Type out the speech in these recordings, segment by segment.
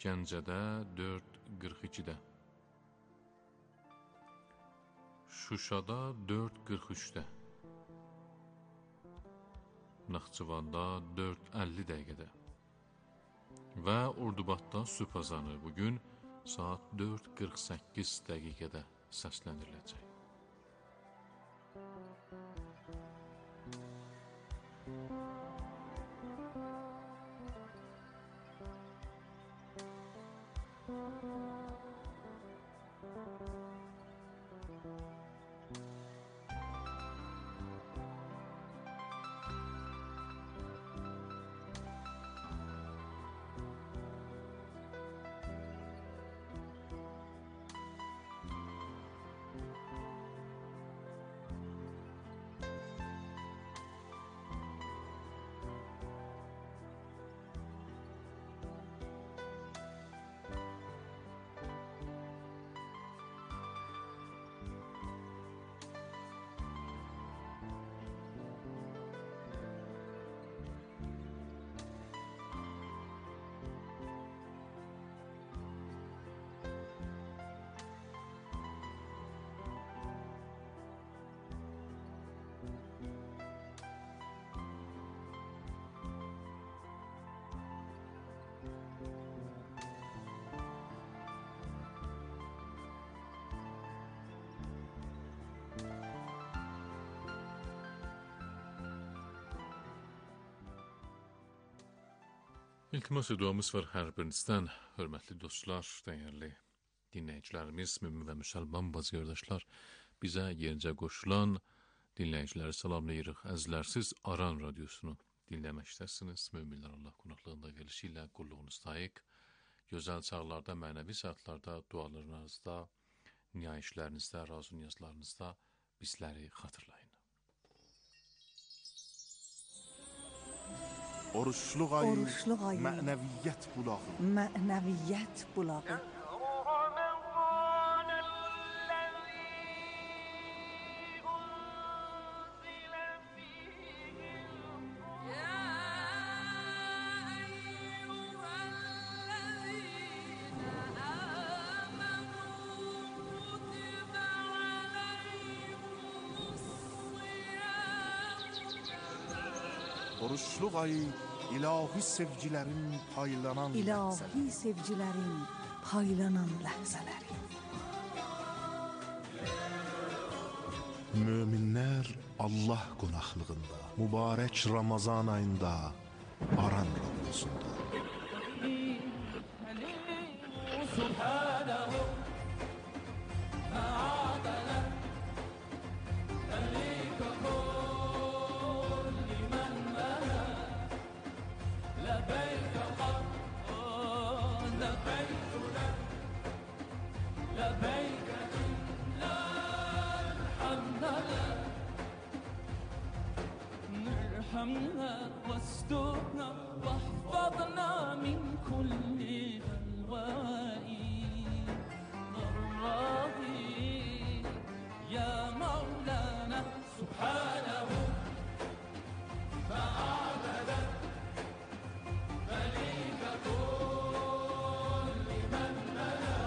Gəncədə 4:42-də, Şuşada 4:43-də, Naxçıvanda 4:50 dəqiqədə və Ordubadda sübh azanı bugün saat 4:48 dəqiqədə səsləndiriləcək. İltimas duamız var hər birinizdən, hörmətli dostlar, dəyərli dinləyicilərimiz, mümin və müsəlman bazı qardaşlar, bizə yenicə qoşulan dinləyiciləri salamlayırıq. Əzlərsiz Aran Radiosunu dinləməkdəsiniz. Müminlər Allah qonaqlığında verilişi ilə qulluğunuzdayıq. Gözəl çağlarda, mənəvi saatlarda, dualarınızda, niyayişlərinizdə, razı niyazlarınızda bizləri xatırlayın. Oruçluq ayı, mənəviyyət bulağı. Mənəviyyət bulağı. Oruçluq ayı, ilahi sevgilərin paylanan İlahi sevgilərin paylanan ləhzələri. Möminlər Allah qonaqlığında, mübarək Ramazan ayında, Aran Radiosunda. ارحمنا واسترنا واحفظنا من كل بلواء ضراء يا مولانا سبحانه فأعبد مليك كل من ملا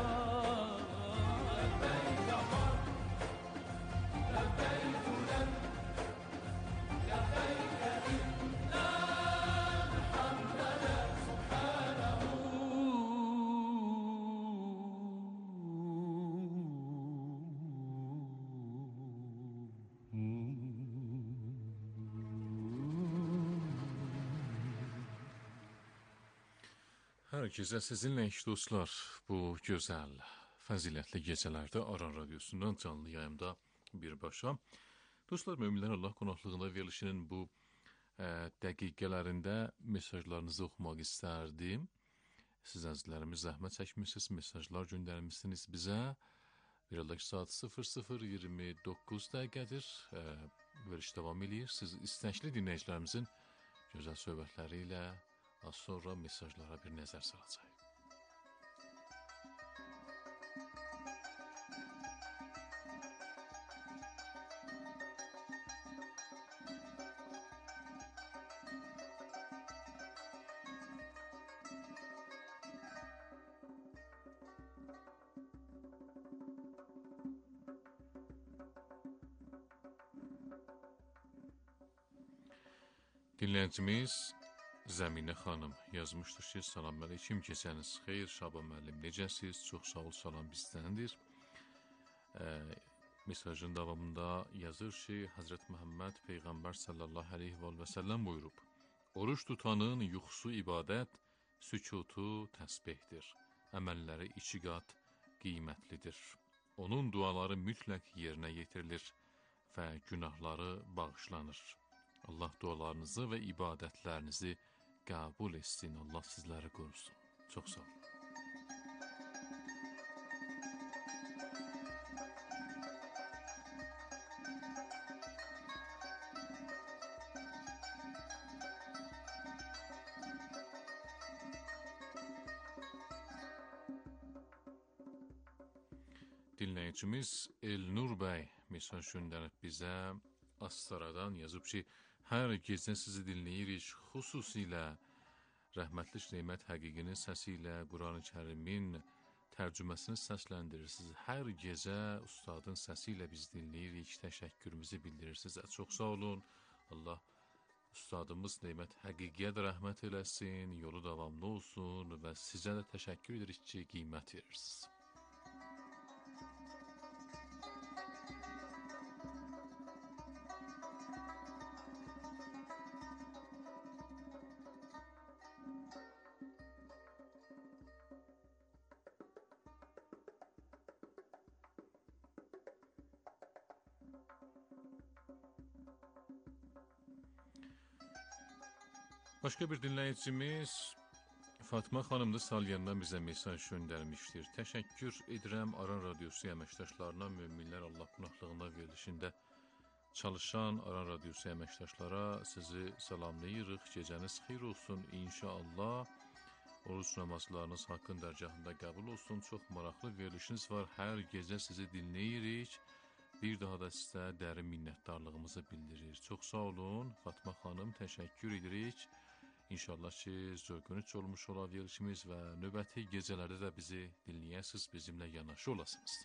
لبيك قد لبيك لك لبيك Herkese sizinle dostlar, bu güzel, fəzilətli gecələrdə Aran Radiosundan canlı yayımda birbaşa. Dostlar, müminlər Allah qonaqlığında verilişinin bu dəqiqələrində mesajlarınızı oxumaq istərdim. Siz əzizlərimiz zəhmət çəkmişsiniz, mesajlar göndərmişsiniz bizə. Verildik saat 00:29 dəqiqədir. Veriliş davam edir. Siz istəkli dinləyicilərimizin gözəl söhbətləri ilə az sonra mesajlara bir nəzər salacaq. Dinləyicimiz Zəminə xanım yazmışdır ki, salam əleykum, gecəniz xeyir, Şaban müəllim, necəsiz? Çox sağ ol, salam bizdəndir. Mesajın davamında yazır ki, Həzrət Məhəmməd Peyğəmbər sallallahu aleyhi və səlləm buyurub, oruç tutanın yuxusu ibadət, sükutu təsbihdir, əməlləri 2 qat qiymətlidir. Onun duaları mütləq yerinə yetirilir və günahları bağışlanır. Allah dualarınızı və ibadətlərinizi qəbul etsin. Allah sizləri qorusun. Çox sağ olun. Dinləyicimiz Elnur bəy mesaj göndərib bizə Astaradan yazıb ki, hər gecə sizi dinləyirik, xüsusilə rəhmətli Neymət Həqiqinin səsi ilə Quran-ı Kərimin tərcüməsini səsləndirirsiniz. Hər gecə ustadın səsi ilə biz dinləyirik, təşəkkürümüzü bildirirsiniz. Çox sağ olun. Allah ustadımız Neymət Həqiqiyə də rəhmət eləsin, yolu davamlı olsun və sizə də təşəkkür edirik ki, qiymət verirsiniz. Başqa bir dinləyicimiz Fatma xanım da Salyandan bizə mesaj göndərmişdir. Təşəkkür edirəm Aran Radiosu əməkdaşlarına, möminlər Allah qonaqlığında verilişində çalışan Aran Radiosu əməkdaşlara sizi salamlayırıq. Gecəniz xeyir olsun inşallah. Oruç namazlarınız haqqın dərgahında qəbul olsun. Çox maraqlı verilişiniz var. Hər gecə sizi dinləyirik. Bir daha da sizə dərin minnətdarlığımızı bildiririk. Çox sağ olun Fatma xanım, təşəkkür edirik. İnşallah ki, zövqünüz olmuş ola verilişimiz və növbəti gecələrdə də bizi dinləyəsiniz, bizimlə yanaşı olasınız.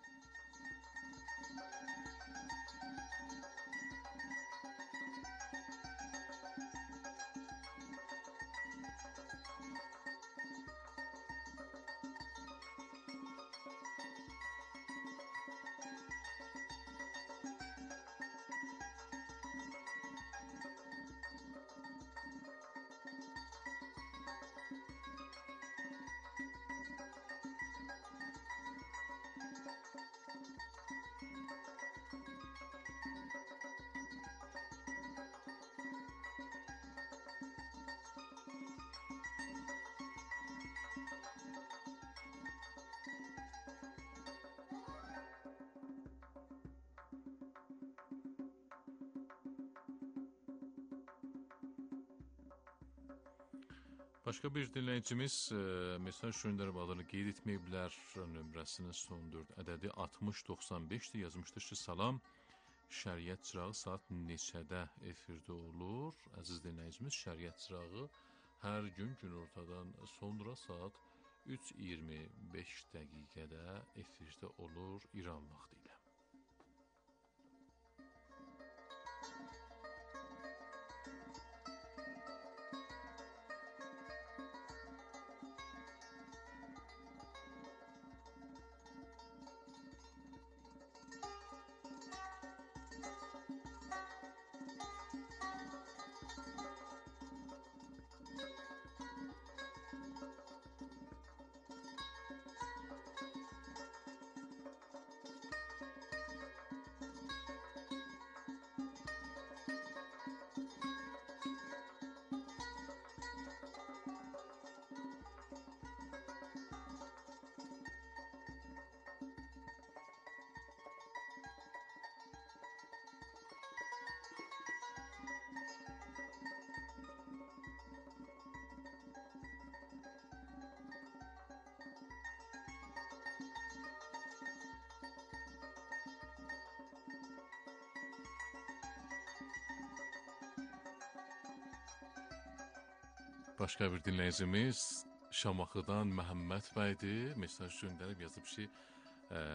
Başqa bir dinləyicimiz mesaj göndərib adını qeyd etməyiblər, nömrəsinin son 4 ədədi 6095-dir, yazmışdır ki, salam, Şəriət Çırağı saat neçədə efirdə olur? Əziz dinləyicimiz, Şəriət Çırağı hər gün günortadan sonra saat 3:25 dəqiqədə efirdə olur İran vaxtı ilə. Başqa bir dinləyicimiz Şamaxıdan Məhəmməd bəydir. Mesaj göndərib yazıb ki,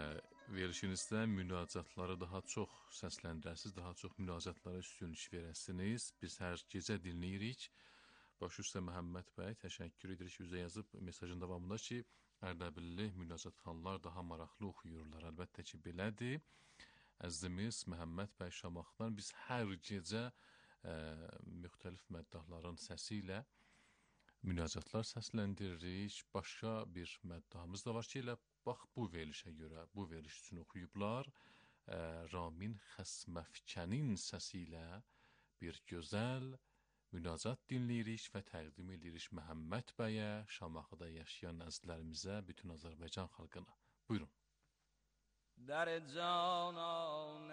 Verilişinizdə münacatları daha çox səsləndirəsiniz, daha çox münacatlara üstünlük verəsiniz. Biz hər gecə dinləyirik. Baş üstə Məhəmməd bəy, təşəkkür edirik üzə yazıb mesajın davamında ki, Ərdəbilli münacatxanlar daha maraqlı oxuyurlar. Əlbəttə ki, belədir. Əzizimiz Məhəmməd bəy Şamaxıdan biz hər gecə müxtəlif məddahların səsi ilə münacatlar səsləndiririk. Başqa bir məddahımız da var ki, elə bax bu verilişə görə, bu veriliş üçün oxuyublar. Ramin Xəsməfkənin səsi ilə bir gözəl münacat dinləyirik və təqdim edirik Məhəmməd bəyə, Şamaxıda yaşayan əzizlərimizə, bütün Azərbaycan xalqına. Buyurun. در جانان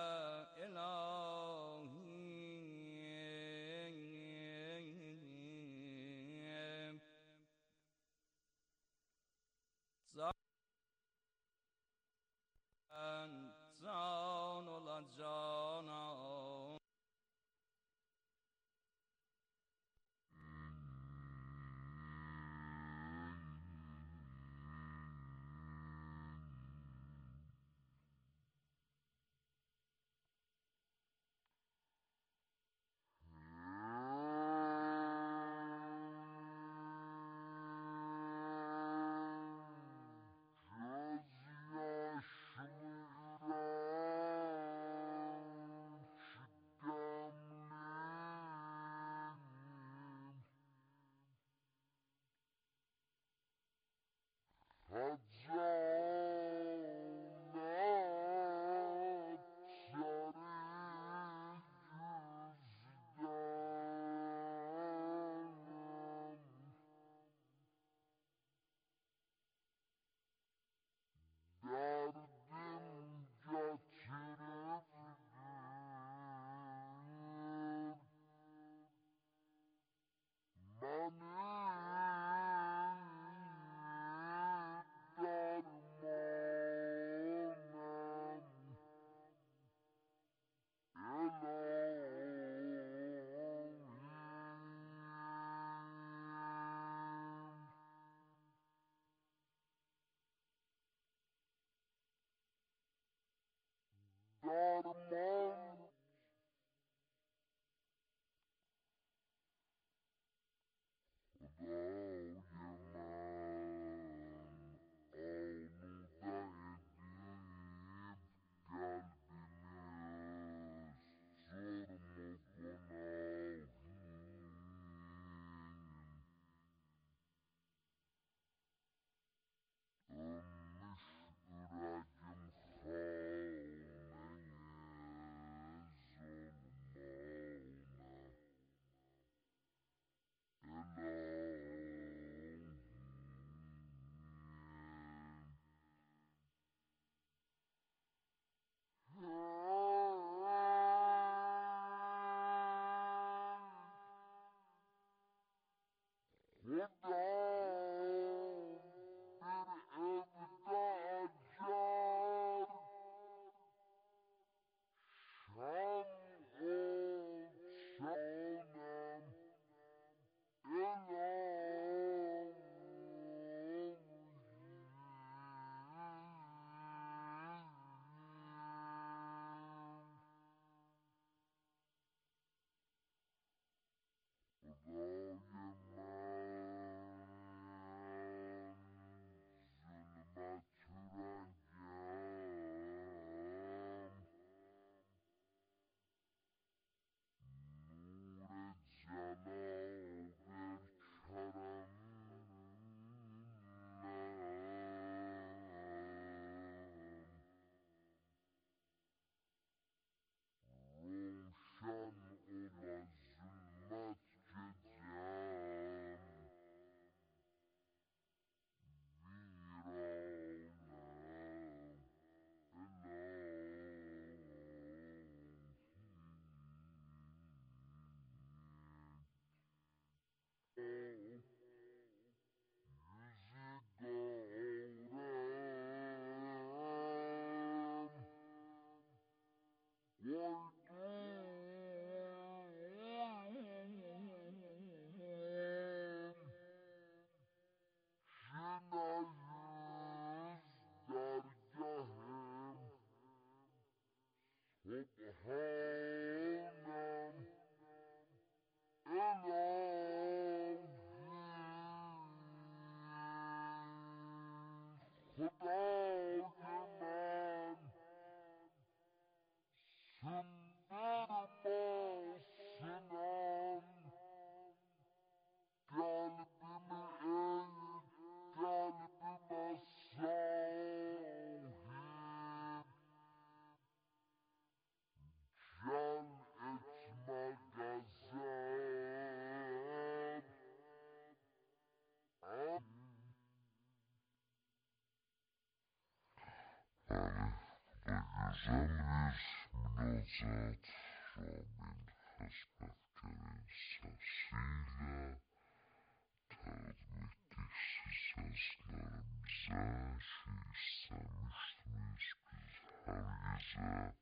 الهی جان و جانا روشن اول از ظلمت که Bale, bu da güzel bir münacat. Ramin Hasbefker'in sesiyle takdim ettik siz seslerimize. İstemiştiniz biz her gece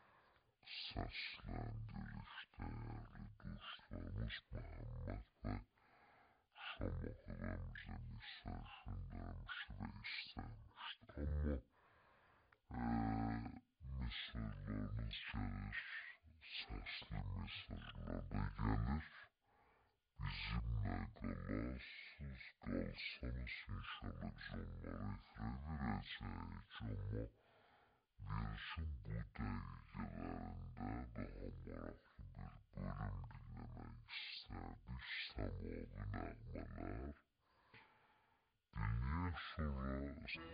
seslendirdik değerli dostlarımız. Muhammed Bey Şamaxıdan bize mesaj göndermişti ve istemişti. Ama mesajlarınız gelir, sesli mesajlar da gelir. Bizimle kalasınız, kalsanız inşallah biz onları ekrana vereceğiz. Ama virüsün bu dəqiqələrində daha maraqlı bir bölüm dinləmək istərdik. Səmavi nəğmələr. Dinləyək sonra...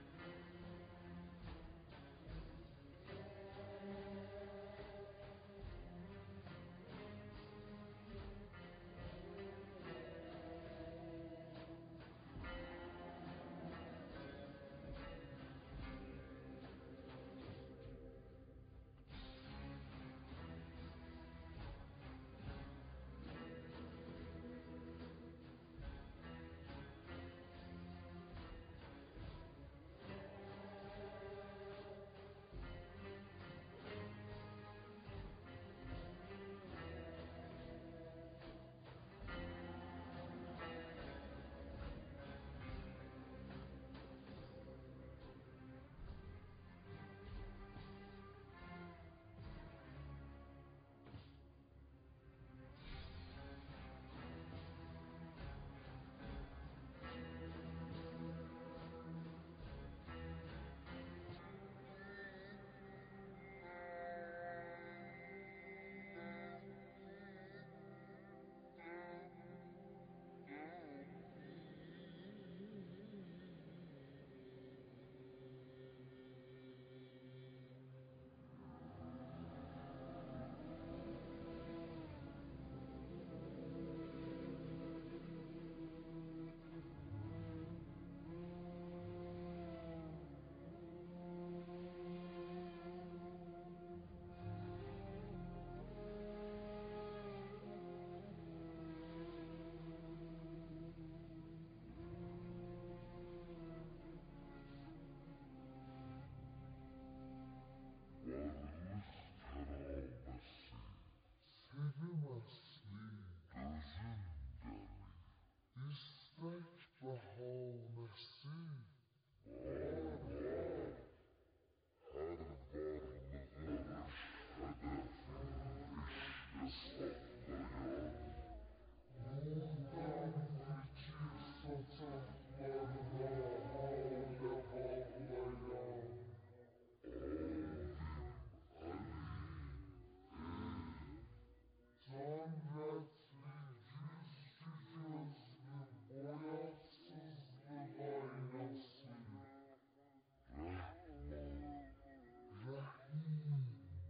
Varlıq tərabəsi, sevim əsli gözün dəri, istək bəhanəsi var. Hər varlığın hədəfi eşqə saxlayan, nurdan fikir saçaqlarına halə bağlayan. Can rətsli, güzgü gözlü, boyaqsızlıq aynası, Rəhman, Rəhim,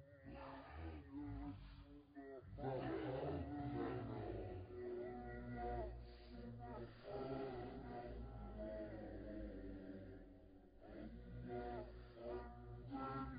Vəhhab lənə, Allah Subhanallah, Allah hamdən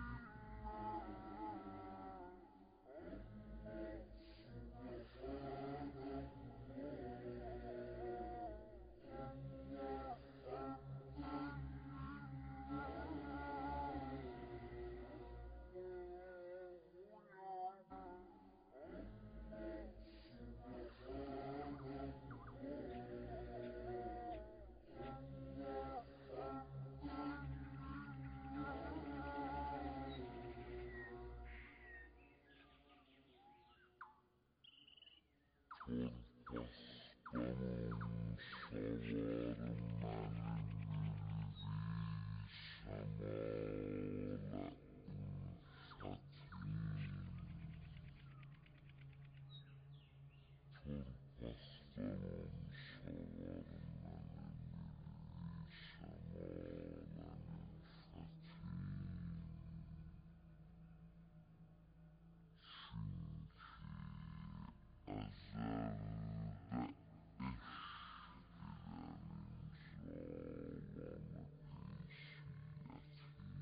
Torpaqdanım savar mənim şəmalə ülfətim. Torpaqdanım savar mənim şəmalə ülfətim. Çünki əzəldə eşq ilənin cavanı qeysiyyətim.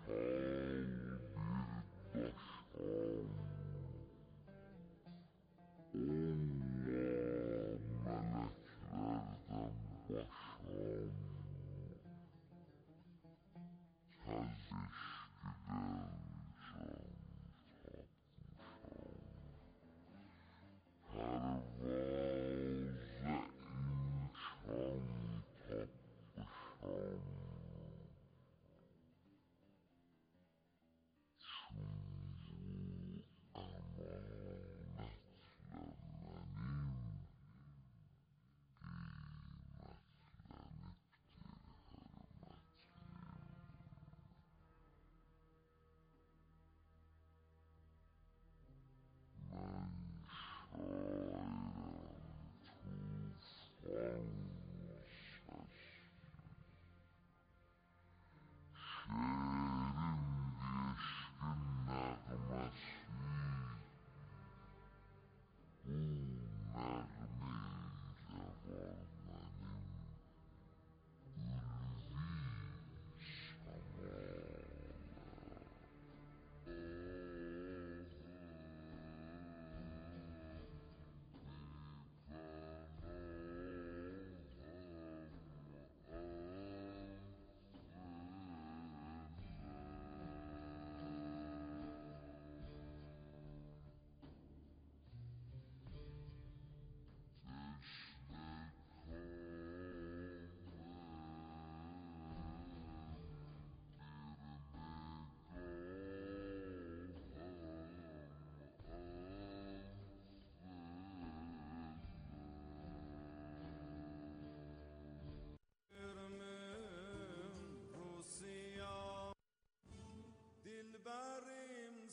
دلبریم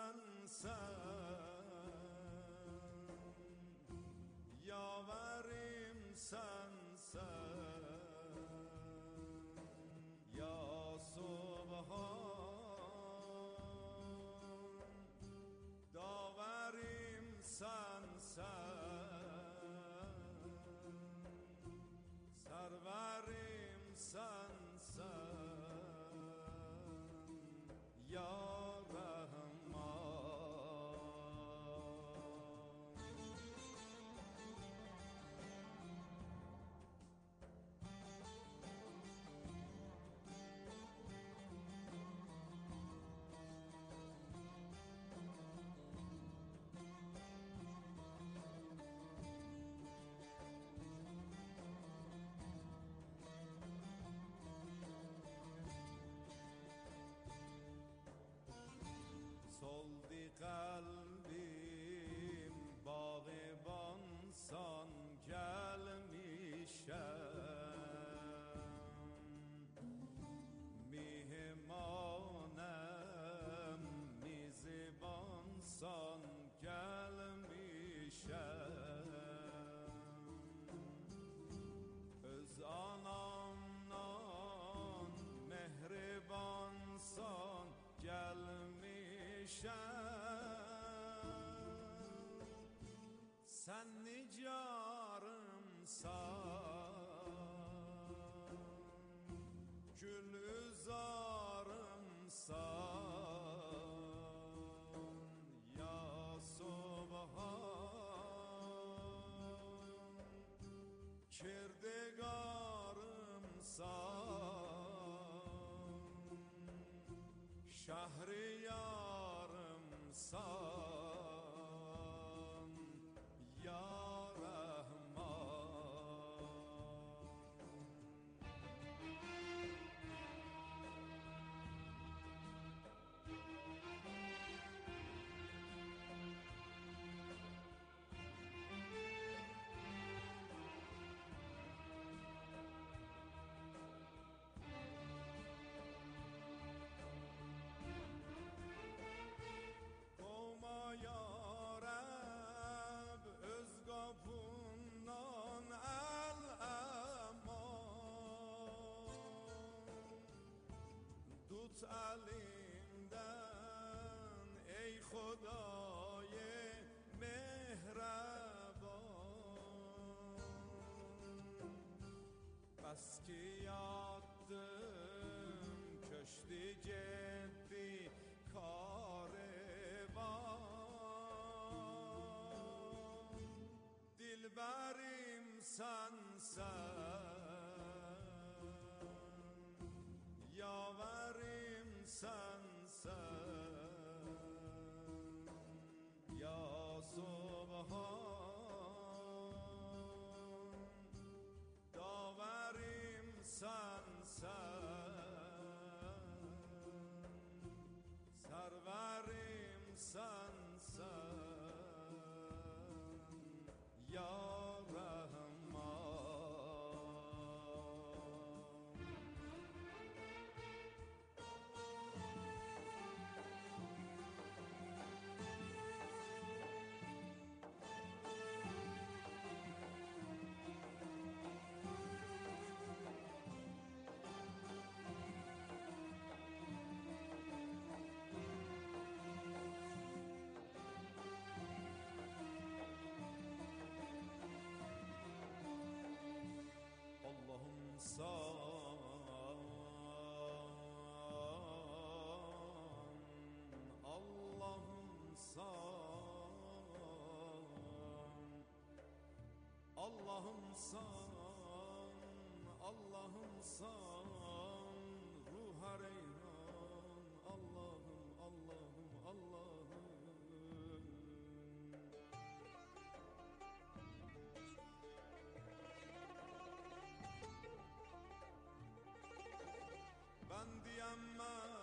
سن یاوریم سن یا سبحان داوریم سن سروریم سن یا soldi kalbim bağban san gelmişem mihmanem miziban san gelmişem öz anamdan mehriban san gelmişem sen nicarımsan gül üzarımsan ya subhan kirdigarımsan şahriyarımsan ya elimden ey Xudای mehraban bas ki yattım köştü Dilberim sensen, yaverim sensen, ya Subhan, daverim sensen, serverim sensen, ya Rahman. Allah'ım san, Allah'ım san, Allah'ım san, Allah'ım san, ruha reyhan, Allah'ım, Allah'ım, Allah'ım. Ben diyemem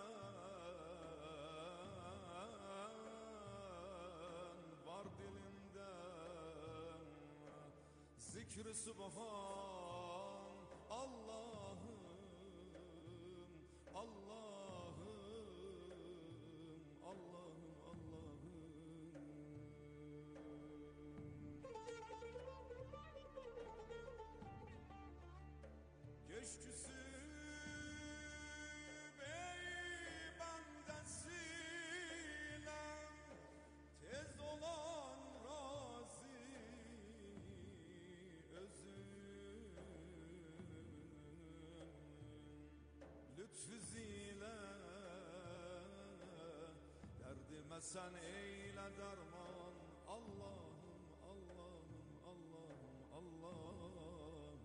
var dilimde zikri subhan, Allah'ım, Allah'ım, Allah'ım, Allah'ım. Keşküsü tez olan razı özüm, lütfüzile derdime sen eyle derman, Allah'ım, Allah'ım, Allah'ım, Allah'ım.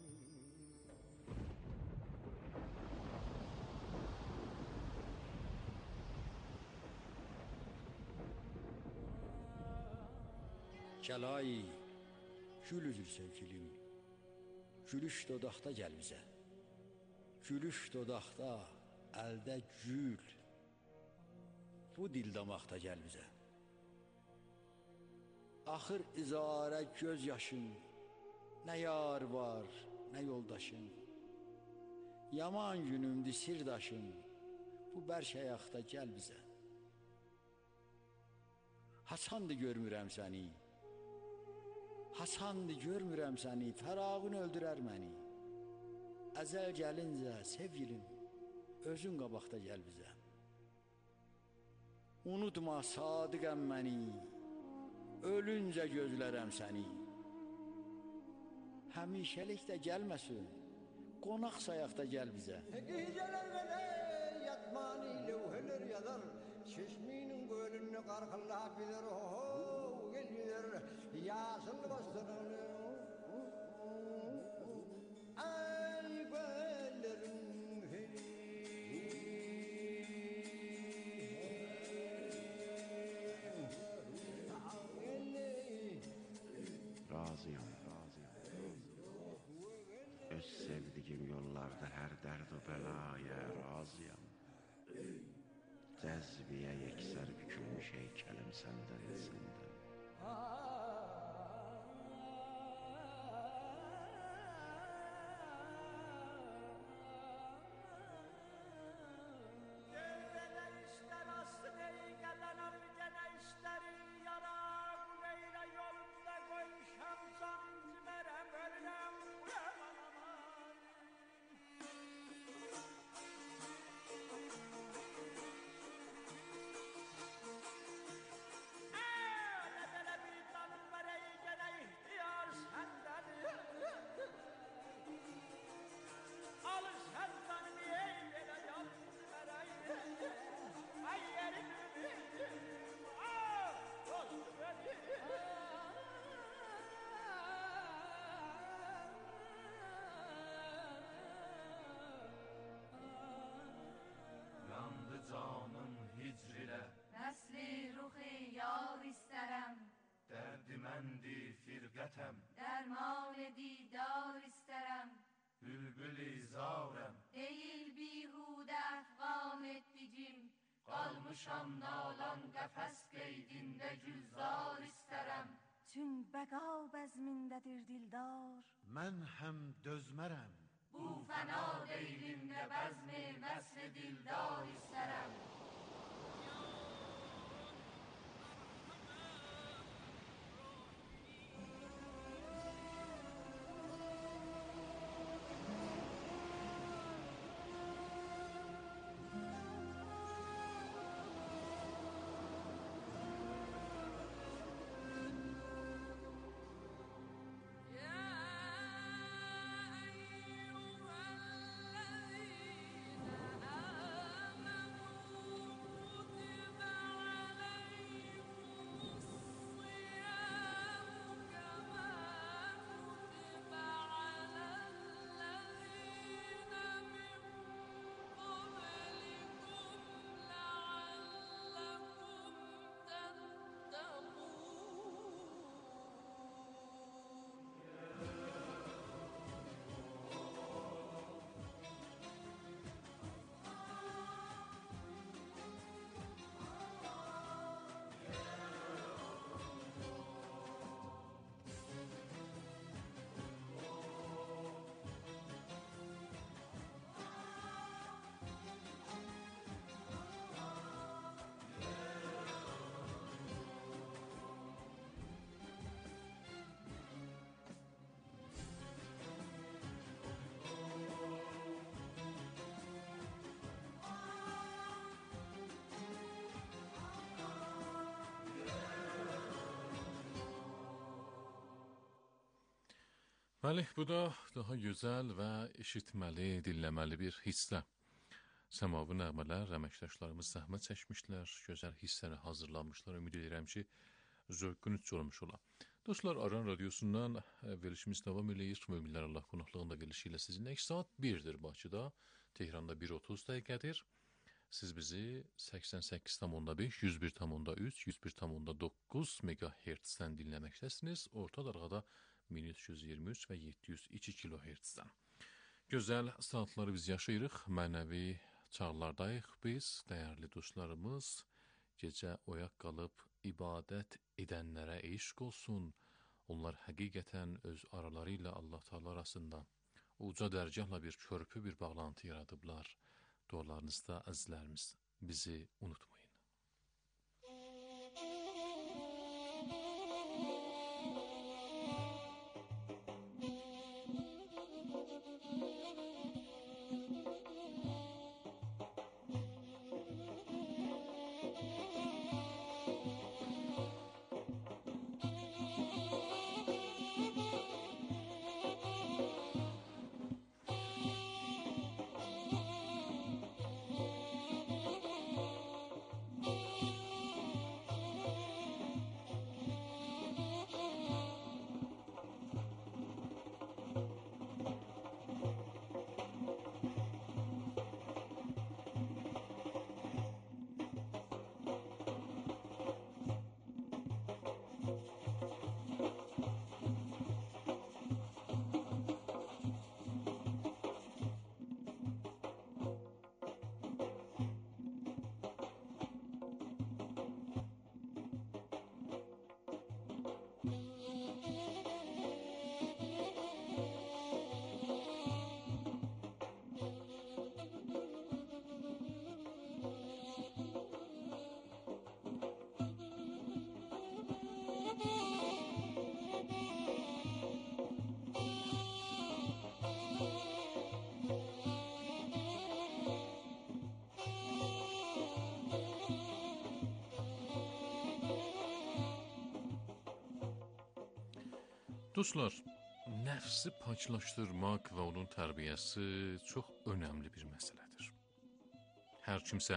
Kəlay, gül üzür sevgilim, gülüş dodaqda gəl bizə. Gülüş dodaqda, əldə gül, bu dil damaqda gəl bizə. Axır izarə göz yaşın, nə yar var, nə yoldaşın. Yaman günümdü sirdaşın, bu bərk ayaqda gəl bizə. Haçandı görmürəm səni, haçandı görmürəm səni, fərağın öldürər məni. Əzəl gəlincə sevgilim, özün qabaqda gəl bizə. Unutma sadiqəm məni, ölüncə gözlərəm səni. Həmişəlik də gəlməsin, qonaq sayaqda gəl bizə. Gecelerine yatmani levheler yazar, çeşminin gölünü karkılla bilir, ho gelir, yasıl bastırır. Ay göllerin razıyam, öz sevdiğim yollarda her derd o belaya razıyam. Cezbiye yekser bükülmüş heykelim senden senden. Devreler ister aslı neyi gelen gene işleri yara Kuleyre yolunda koymuşam canımızı verem ölürem uyaman aman. Öyle bir tanım var qalmışam nalan qəfəs qeydində gülzar istərəm. Çün bəqa bəzmindədir dildar. Mən həm dözmərəm. Bu fəna deylində bəzmi məsli dildar istərəm. Bəli, bu da daha gözəl və eşitməli, dinləməli bir hissə. Səmavi nəğmələr, əməkdaşlarımız zəhmət çəkmişlər, gözəl hissəni hazırlanmışlar. Ümid edirəm ki, zövqünüz olmuş ola. Dostlar, Aran Radyosu'ndan verilişimiz devam eləyir. Möminlər Allah qonaqlığında verilişi ilə sizinlə 2 saat 1'dir Bakıda, Tehran'da 1:30 dəqiqədir. Siz bizi 88,5, 101,3, 101,9 MHz-dən dinləməkdəsiniz. Orta dalğada 1323 və 702 kHz-dən. Gözəl saatları biz yaşayırıq, mənəvi çağlardayıq biz, dəyərli dostlarımız. Gecə oyaq qalıb ibadət edənlərə eşq olsun. Onlar həqiqətən öz araları ilə Allah Teala arasında uca dərgahla bir körpü, bir bağlantı yaradıblar. Dualarınızda əzizlərimiz bizi unutmayın. Dostlar, nəfsi paklaşdırmaq və onun tərbiyəsi çox önəmli bir məsələdir. Hər kimsə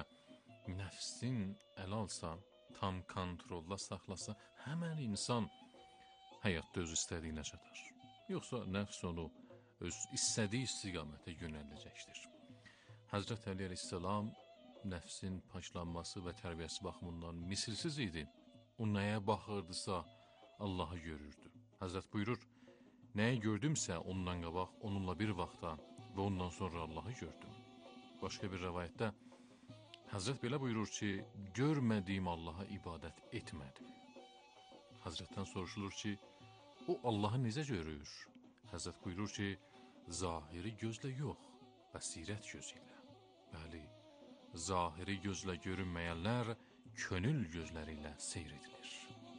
nəfsin əl alsa, tam kontrolla saxlasa, həmən insan həyatda öz istədiyinə çatar. Yoxsa nəfs onu öz istədiyi istiqamətə yönəldəcəkdir. Həzrət Əli əleyhissalam nəfsin paklanması və tərbiyəsi baxımından misilsiz idi. O nəyə baxırdısa Allahı görürdü. Həzrət buyurur, nəyi gördümsə ondan qabaq onunla bir vaxtda və ondan sonra Allahı gördüm. Başqa bir rəvayətdə Həzrət belə buyurur ki, görmədiyim Allaha ibadət etmədim. Həzrətdən soruşulur ki, o Allahı necə görür? Həzrət buyurur ki, zahiri gözlə yox, bəsirət gözü ilə. Bəli, zahiri gözlə görünməyənlər könül gözləri ilə seyr edilir.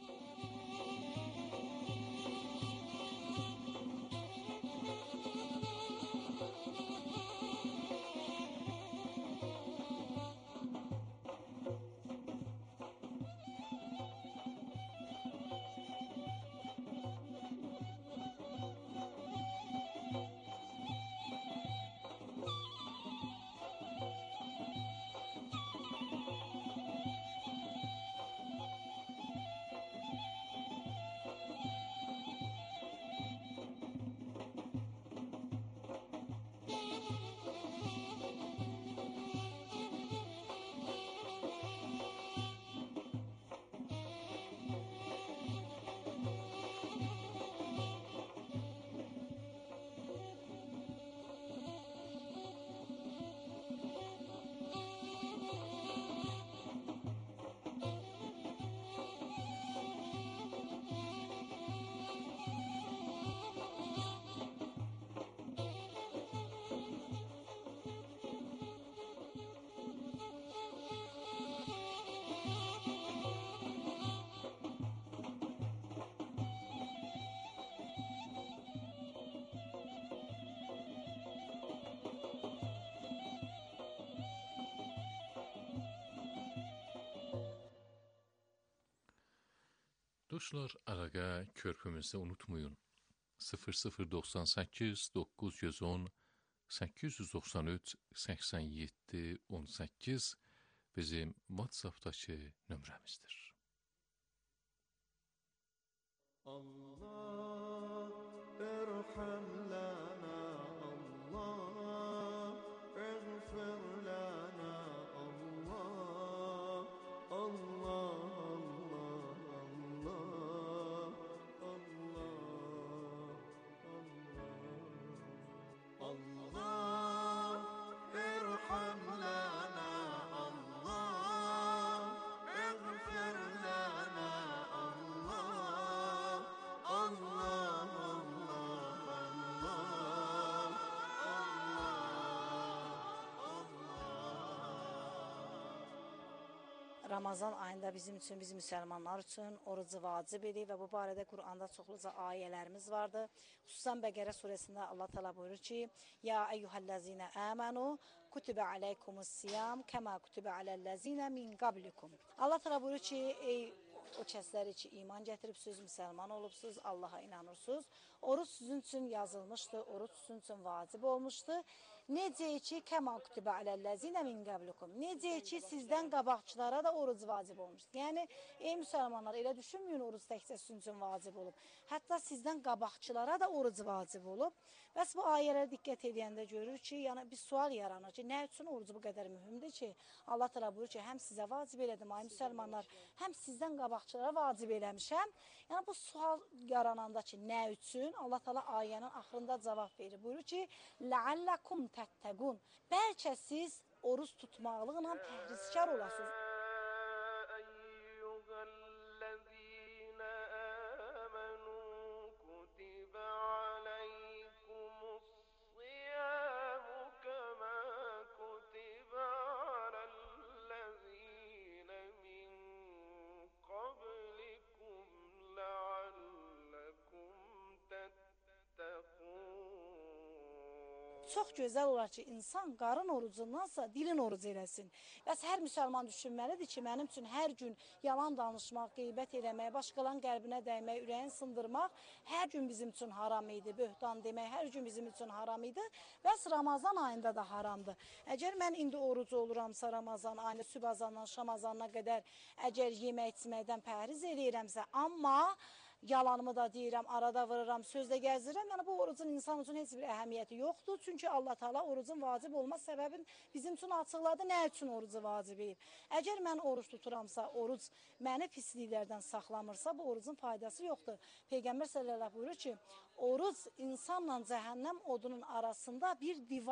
Dostlar, əlaqə körpümüzdə unutmayın. 0098 910 893 87 18 bizim WhatsApp'dakı nömrəmizdir. Allah erham lana, Allah eğfir lana, Allah Allah Ramazan ayında bizim üçün, biz müsəlmanlar üçün orucu vacib idi və bu barədə Quranda çoxluca ayələrimiz vardı. Xüsusən Bəqərə surəsində Allah təala buyurur ki: "Ya eyyuhellezine amenu kutibe aleykumus-siyam kema kutibe alellezine min qablikum." Allah təala buyurur ki, ey o kəsləri ki iman gətiribsiniz, müsəlman olubsuz, Allaha inanırsınız, oruç sizin üçün yazılmışdı, oruç sizin üçün vacib olmuşdu. Necə ki, kəma kutibə aləl-ləzinə min qəblikum. Necə ki, sizdən qabaqçılara da oruc vacib olmuşdur. Yəni, ey müsəlmanlar, elə düşünməyin, oruc təkcə sizin üçün vacib olub. Hətta sizdən qabaqçılara da oruc vacib olub. Bəs bu ayələrə diqqət edəndə görür ki, yəni bir sual yaranır ki, nə üçün oruc bu qədər mühümdür ki, Allah təala buyurur ki, həm sizə vacib elədim, ay müsəlmanlar, həm sizdən qabaqçılara vacib eləmişəm. Yəni, bu sual yarananda ki, nə üçün? Allah təala ayənin axırında cavab verir. Buyurur ki, لَعَلَّكُمْ تَتَّقُونَ. Bəlkə siz oruç tutmaqlıqla pəhrizkar olasınız. Çox gözəl olar ki, insan qarın orucundansa dilin oruc eləsin. Bəs hər müsəlman düşünməlidir ki, mənim üçün hər gün yalan danışmaq, qeybət eləmək, başqalarının qəlbinə dəymək, ürəyin sındırmaq hər gün bizim üçün haram idi. Böhtan demək hər gün bizim üçün haram idi. Bəs Ramazan ayında da haramdır. Əgər mən indi oruc oluramsa Ramazan ayında sübh azandan şam azanına qədər əgər yemək içməkdən pəhriz eləyirəmsə, amma yalanımı da deyirəm, arada vururam, sözdə gəzdirirəm. Yəni bu orucun insan üçün heç bir əhəmiyyəti yoxdur. Çünki Allah Taala orucun vacib olma səbəbini bizim üçün açıqladı. Nə üçün orucu vacib edib? Əgər mən oruc tuturamsa, oruc məni pisliklərdən saxlamırsa, bu orucun faydası yoxdur. Peyğəmbər sallallahu buyurur ki, oruc insanla cəhənnəm odunun arasında bir divar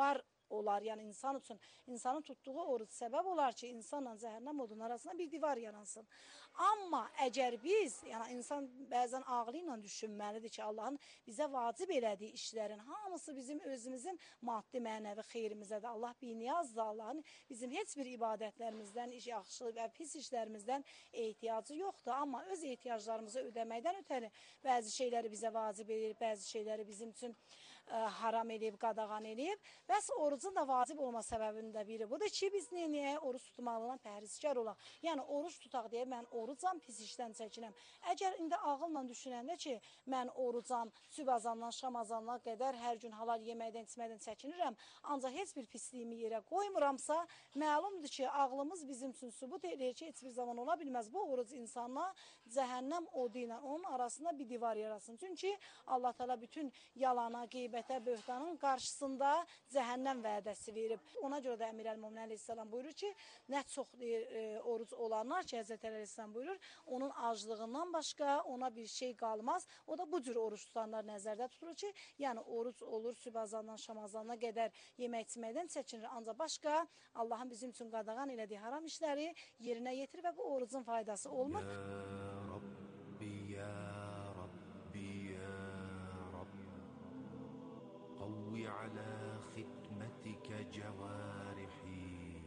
olar. Yəni insan üçün, insanın tutduğu oruc səbəb olar ki, insanla cəhənnəm odunun arasında bir divar yaransın. Amma əgər biz, yəni insan bəzən ağlı ilə düşünməlidir ki, Allahın bizə vacib elədiyi işlərin hamısı bizim özümüzün maddi, mənəvi xeyrimizədir. Allah biniyazdır. Allahın bizim heç bir ibadətlərimizdən, yaxşı və pis işlərimizdən ehtiyacı yoxdur. Amma öz ehtiyaclarımızı ödəməkdən ötəri bəzi şeyləri bizə vacib edir, bəzi şeyləri bizim üçün haram edib, qadağan edib. Bəs orucun da vacib olma səbəbinin də biri budur ki, biz niyə oruç tutmalından pəhrizkar olaq. Yəni oruç tutaq deyə mən orucam, pis işdən çəkinəm. Əgər indi ağılla düşünəndə ki, mən orucam, sübh azandan şam azanına qədər hər gün halal yeməkdən, içməkdən çəkinirəm, ancaq heç bir pisliyimi yerə qoymuramsa, məlumdur ki, ağlımız bizim üçün sübut edir ki, heç bir zaman ola bilməz. Bu oruc insanla cəhənnəm odu ilə onun arasında bir divar yarasın. Çünki Allah Teala bütün yalana, qeybətə, böhtanın qarşısında cəhənnəm vədəsi verib. Ona görə də Əmir Əl-Mömin Əleyhisselam buyurur ki, nə çox oruc olanlar ki, Həzrət Əleyhisselam buyurur, onun aclığından başqa ona bir şey qalmaz. O da bu cür oruç tutanlar nəzərdə tutulur ki, yəni oruc olur, sübh azandan şam azanına qədər yemək içməkdən çəkinir. Ancaq başqa Allahın bizim üçün qadağan elədiyi haram işləri yerinə yetirir və bu orucun faydası olmur. Ya Rabbi, ya Rabbi, qavvi ala xidmətikə cəvarihi,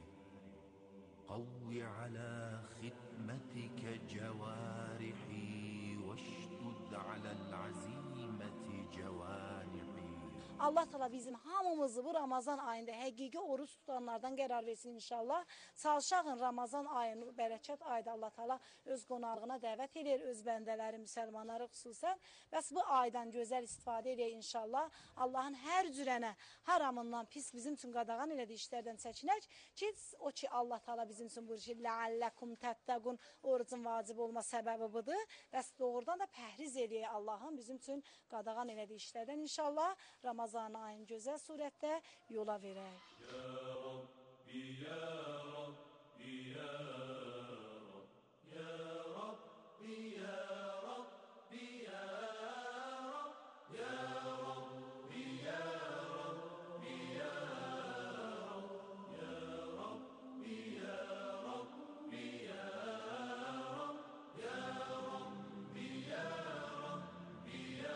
qavvi ala xidmətikə cəvarihi, vəşdud aləl aziməti cəvarihi. Allah Teala bizim hamımızı bu Ramazan ayında həqiqi oruç tutanlardan qərar versin inşallah. Çalışağın Ramazan ayını, bərəkət ayda Allah Teala öz qonağına dəvət edir, öz bəndələri, müsəlmanları xüsusən. Bəs bu aydan gözəl istifadə edək inşallah. Allahın hər cürənə, haramından pis bizim üçün qadağan elədiyi işlərdən çəkinək ki, o ki Allah Teala bizim üçün buyurur ki, ləalləkum təttəqun, orucun vacib olma səbəbi budur. Bəs doğrudan da pəhriz edək Allahın bizim üçün qadağan elədiyi işlərdən inşallah Ramazan ayın gözəl surətdə yola verək. Ya Rabbi, ya Rabbi, ya Rabbi, ya Rabbi, ya Rabbi, ya Rabbi, ya Rabbi, ya Rabbi, ya Rabbi, ya Rabbi, ya Rabbi, ya Rabbi, ya Rabbi, ya Rabbi, ya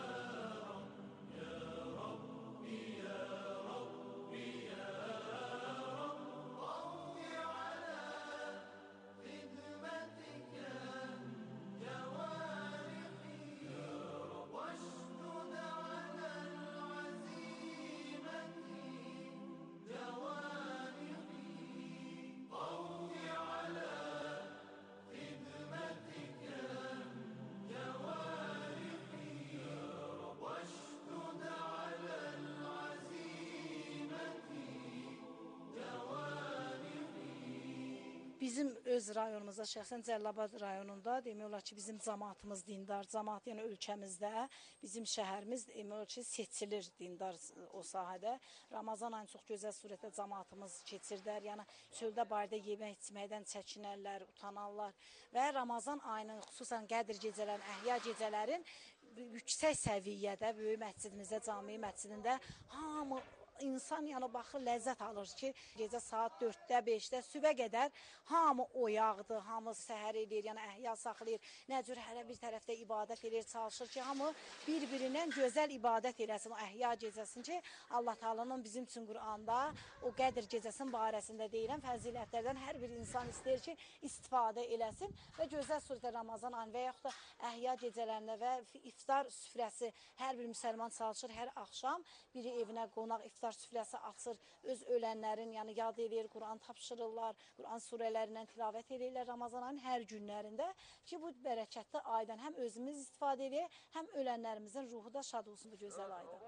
Bizim öz rayonumuzda, şəxsən Cəlilabad rayonunda demək olar ki, bizim cəmaatımız dindar, cəmaat yəni ölkəmizdə, bizim şəhərimiz demək olar ki, seçilir dindar o sahədə. Ramazan ayını çox gözəl surətdə cəmaatımız keçirdər, yəni çöldə barədə yemək içməkdən çəkinərlər, utanarlar və Ramazan ayının xüsusən Qədir gecələrin, Əhya gecələrin yüksək səviyyədə, böyük məscidimizdə, cami məscidində hamı İnsan yəni baxır, ləzzət alır ki, gecə saat 4-də, 5-də, sübhə qədər hamı oyaqdır, hamı səhər edir, yəni əhya saxlayır. Nə cür hərə bir tərəfdə ibadət edir, çalışır ki, hamı bir-birindən gözəl ibadət eləsin o əhya gecəsin ki, Allah Taala'nın bizim üçün Quranda o Qədir gecəsinin barəsində deyilən fəzilətlərdən hər bir insan istəyir ki, istifadə eləsin və gözəl surətdə Ramazan ayı və yaxud da əhya gecələrində və iftar süfrəsi hər bir müsəlman çalışır, hər axşam biri evinə qonaq iftar süfrəsi açır, öz ölənlərin yəni yad edir, Quran tapşırırlar, Quran surələrindən tilavət edirlər Ramazan ayının hər günlərində ki, bu bərəkətli aydan həm özümüz istifadə edir, həm ölənlərimizin ruhu da şad olsun bu gözəl ayda.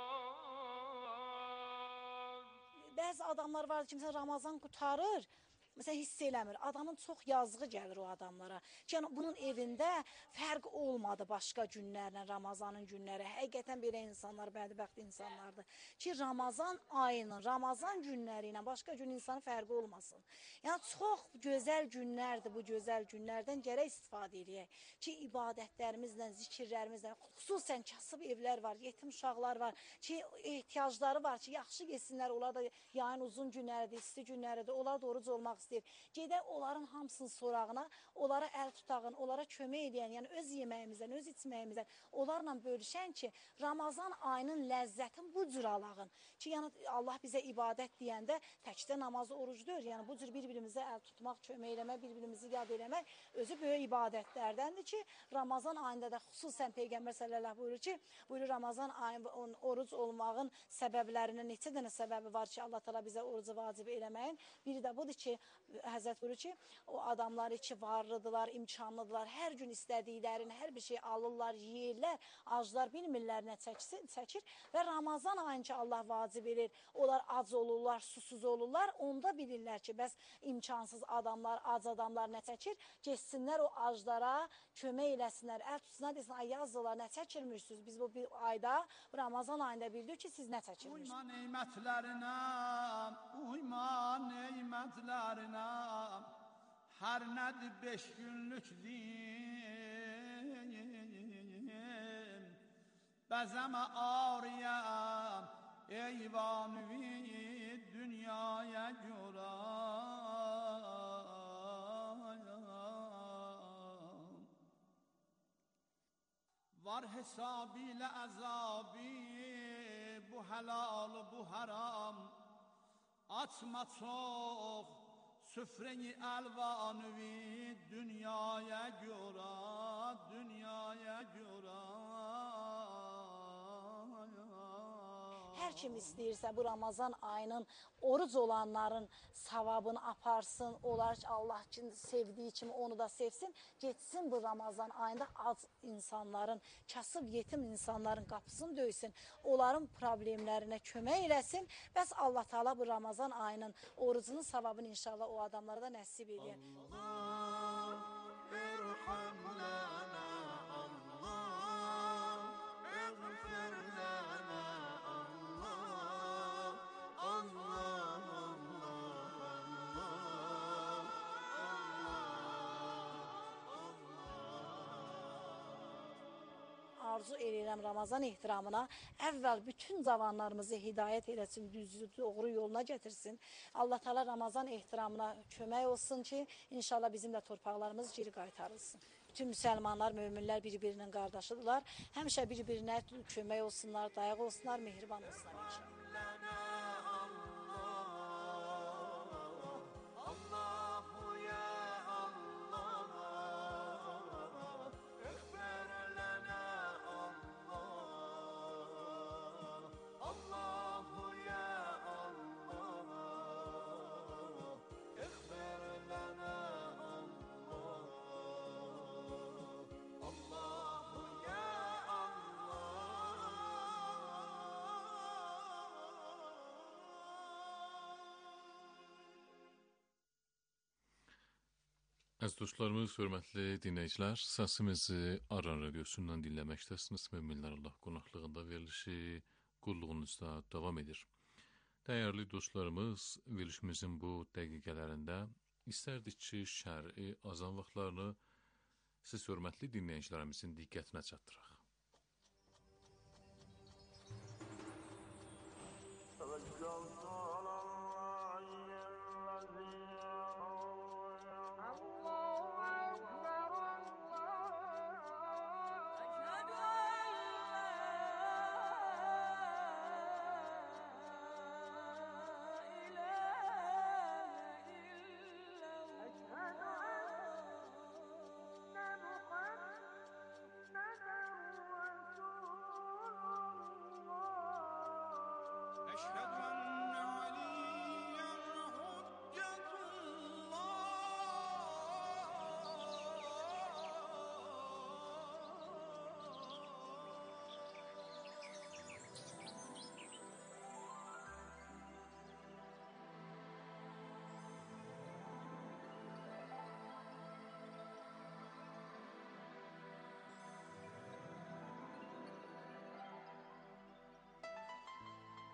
Bəzi adamlar var ki, Ramazan qutarır, Məsələn, hiss eləmir. Adamın çox yazığı gəlir o adamlara. Ki, yəni bunun evində fərq olmadı başqa günlərlə, Ramazanın günləri. Həqiqətən belə insanlar bədbəxt insanlardır. Ki, Ramazan ayının, Ramazan günləri ilə başqa gün insanın fərqi olmasın. Yəni çox gözəl günlərdir, bu gözəl günlərdən gərək istifadə edək. Ki, ibadətlərimizlə, zikirlərimizlə, xüsusən kasıb evlər var, yetim uşaqlar var ki, ehtiyacları var ki, yaxşı yesinlər, onlar da yayın uzun günləridir, isti günləridir, onlar da oruc olmaq istəyir. Gedək onların hamısının sorağına, onlara əl tutağın, onlara kömək edəyən, yəni öz yeməyimizdən, öz içməyimizdən, onlarla bölüşən ki, Ramazan ayının ləzzətini bu cür alağın. Ki, yəni Allah bizə ibadət deyəndə təkdə namazı, oruc deyir, yəni bu cür bir-birimizə əl tutmaq, kömək eləmək, bir-birimizi yad eləmək özü böyük ibadətlərdəndir ki, Ramazan ayında da xüsusən Peyğəmbər sallallahu buyurur ki, buyurur Ramazan ayının oruc olmağın səbəblərindən neçə dənə səbəbi var ki, Allah təala bizə orucu vacib eləməyin. Biri də budur ki, Həzrət buyurur ki, o adamlar ki, varlıdılar, imkanlıdılar, hər gün istədiklərini, hər bir şey alırlar, yeyirlər, aclar bilmirlər nə çəkir və Ramazan ayını ki, Allah vacib edir, onlar ac olurlar, susuz olurlar, onda bilirlər ki, bəs imkansız adamlar, ac adamlar nə çəkir, geçsinlər o aclara, kömək eləsinlər, əl tutsunlar, desinlər, ay yazdılar, nə çəkirmişsiniz, biz bu bir ayda, Ramazan ayında bildik ki, siz nə çəkirmişsiniz. Uyma neymətlərinə, uyma neymətlərinə, hər nədir 5 günlük din, bəzəmə ağrıyam, eyvanvi dünyaya görə. Var hesabıyla azabi, bu helal, bu haram, açma çok, süfreyi elvanvi dünyaya göre, dünyaya göre. Hər kim istəyirsə bu Ramazan ayının oruc olanların savabını aparsın, onlar Allah üçün sevdiyi kimi onu da sevsin, getsin bu Ramazan ayında az insanların, kasıb yetim insanların qapısını döysün, onların problemlərinə kömək eləsin. Bəs Allah Teala bu Ramazan ayının orucunun savabını inşallah o adamlara da nəsib edir. Allah, irham lana, Allah, ighfir lana. Arzu edirəm Ramazan ehtiramına əvvəl bütün cavanlarımızı hidayət eləsin, düzü, doğru yoluna gətirsin. Allah Teala Ramazan ehtiramına kömək olsun ki, inşallah bizim də torpaqlarımız geri qaytarılsın. Bütün müsəlmanlar, möminlər bir-birinin qardaşıdırlar. Həmişə bir-birinə kömək olsunlar, dayaq olsunlar, mehriban olsunlar inşallah. Əziz dostlarımız, hörmətli dinləyicilər, səsimizi Aran Radiosundan dinləməkdəsiniz. Möminlər Allah qonaqlığında verilişi qulluğunuzda davam edir. Dəyərli dostlarımız, verilişimizin bu dəqiqələrində istərdik ki, şəri azan vaxtlarını siz hörmətli dinləyicilərimizin diqqətinə çatdıraq. محمد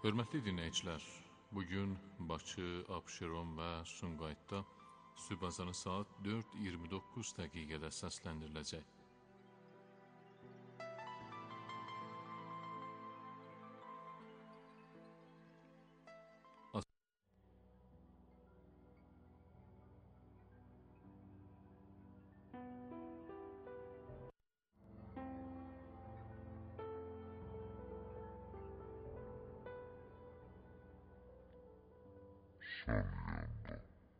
Hörmətli dinləyicilər, bugün Bakı, Abşeron və Sumqayıtda sübh azanı saat 4:29 dəqiqədə səsləndiriləcək. Sarıyanda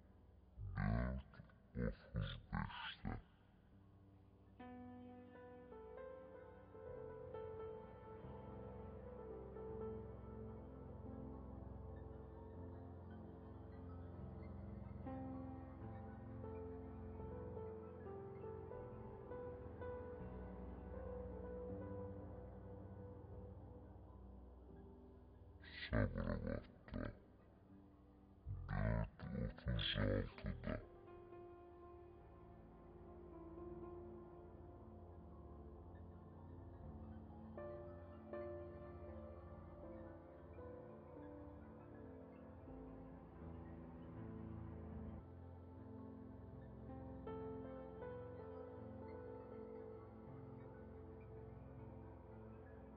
4:35'te Sabirabad'da 4:36'da